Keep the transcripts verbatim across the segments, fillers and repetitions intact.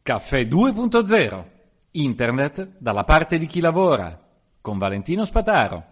Caffè due punto zero. Internet dalla parte di chi lavora. Con Valentino Spataro.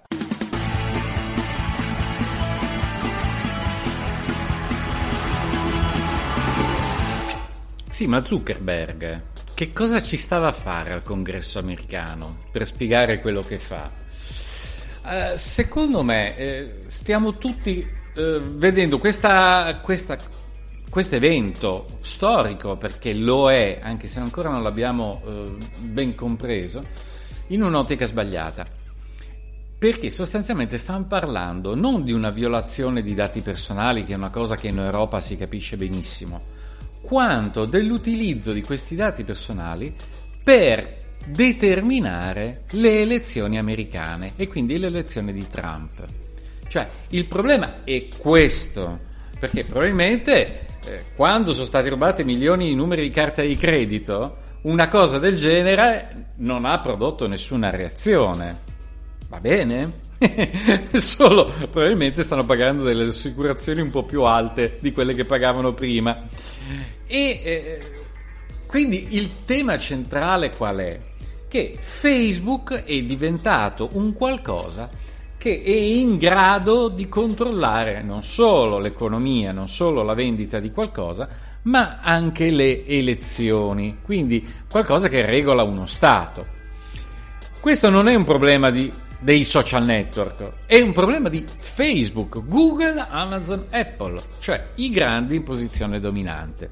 Sì, ma Zuckerberg, che cosa ci stava a fare al Congresso americano per spiegare quello che fa? Uh, secondo me eh, stiamo tutti uh, vedendo questa, questa, questo evento storico, perché lo è, anche se ancora non l'abbiamo uh, ben compreso, in un'ottica sbagliata. Perché sostanzialmente stiamo parlando non di una violazione di dati personali, che è una cosa che in Europa si capisce benissimo, quanto dell'utilizzo di questi dati personali per determinare le elezioni americane e quindi le elezioni di Trump. Cioè, il problema è questo, perché probabilmente eh, quando sono stati rubati milioni di numeri di carta di credito, una cosa del genere non ha prodotto nessuna reazione. Va bene? Solo probabilmente stanno pagando delle assicurazioni un po' più alte di quelle che pagavano prima. E eh, quindi il tema centrale qual è? Che Facebook è diventato un qualcosa che è in grado di controllare non solo l'economia, non solo la vendita di qualcosa, ma anche le elezioni, quindi qualcosa che regola uno Stato. Questo non è un problema di, dei social network, è un problema di Facebook, Google, Amazon, Apple, cioè i grandi in posizione dominante.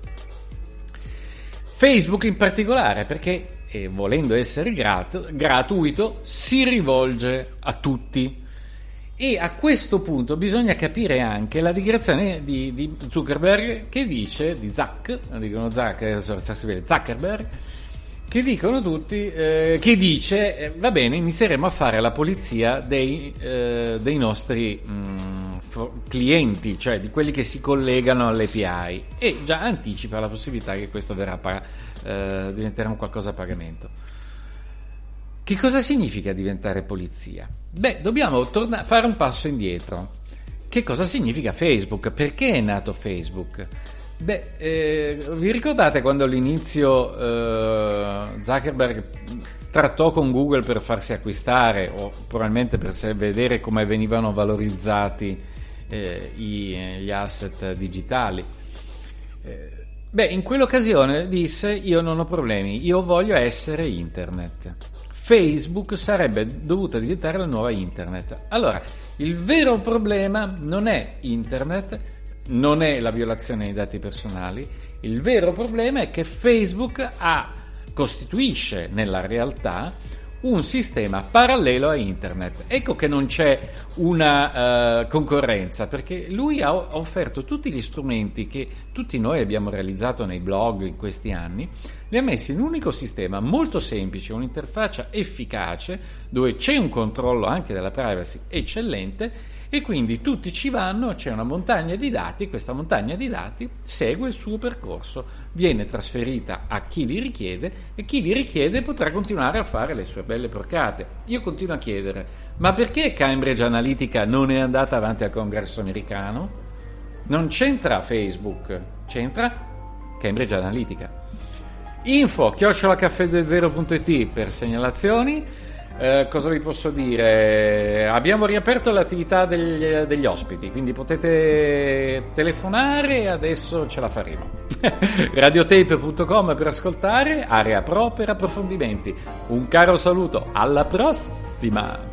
Facebook in particolare perché, e volendo essere grat- gratuito, si rivolge a tutti. E a questo punto bisogna capire anche la dichiarazione di, di Zuckerberg, che dice, di Zuck, non dicono Zuck, Zuckerberg, che dicono tutti, eh, che dice, eh, va bene, inizieremo a fare la polizia dei, eh, dei nostri mh, for- clienti, cioè di quelli che si collegano all'A P I, e già anticipa la possibilità che questo verrà pag- eh, diventerà un qualcosa a pagamento. Che cosa significa diventare polizia? Beh, dobbiamo torna- fare un passo indietro. Che cosa significa Facebook? Perché è nato Facebook? Beh, eh, vi ricordate quando all'inizio eh, Zuckerberg trattò con Google per farsi acquistare, o probabilmente per vedere come venivano valorizzati eh, i, gli asset digitali? Eh, beh, in quell'occasione disse: io non ho problemi, io voglio essere internet. Facebook sarebbe dovuta diventare la nuova internet. Allora, il vero problema non è internet, non è la violazione dei dati personali, il vero problema è che Facebook ha, costituisce nella realtà un sistema parallelo a internet. Ecco che non c'è una uh, concorrenza, perché lui ha offerto tutti gli strumenti che tutti noi abbiamo realizzato nei blog in questi anni, li ha messi in un unico sistema molto semplice, un'interfaccia efficace dove c'è un controllo anche della privacy eccellente, e quindi tutti ci vanno, c'è una montagna di dati, questa montagna di dati segue il suo percorso, viene trasferita a chi li richiede e chi li richiede potrà continuare a fare le sue belle porcate. Io continuo a chiedere, ma perché Cambridge Analytica non è andata avanti al Congresso americano? Non c'entra Facebook, c'entra Cambridge Analytica. Info chiocciola caffè due zero punto it per segnalazioni. Eh, cosa vi posso dire? Abbiamo riaperto l'attività degli, degli ospiti, quindi potete telefonare e adesso ce la faremo. radiotape punto com per ascoltare, Area Pro per approfondimenti. Un caro saluto, alla prossima!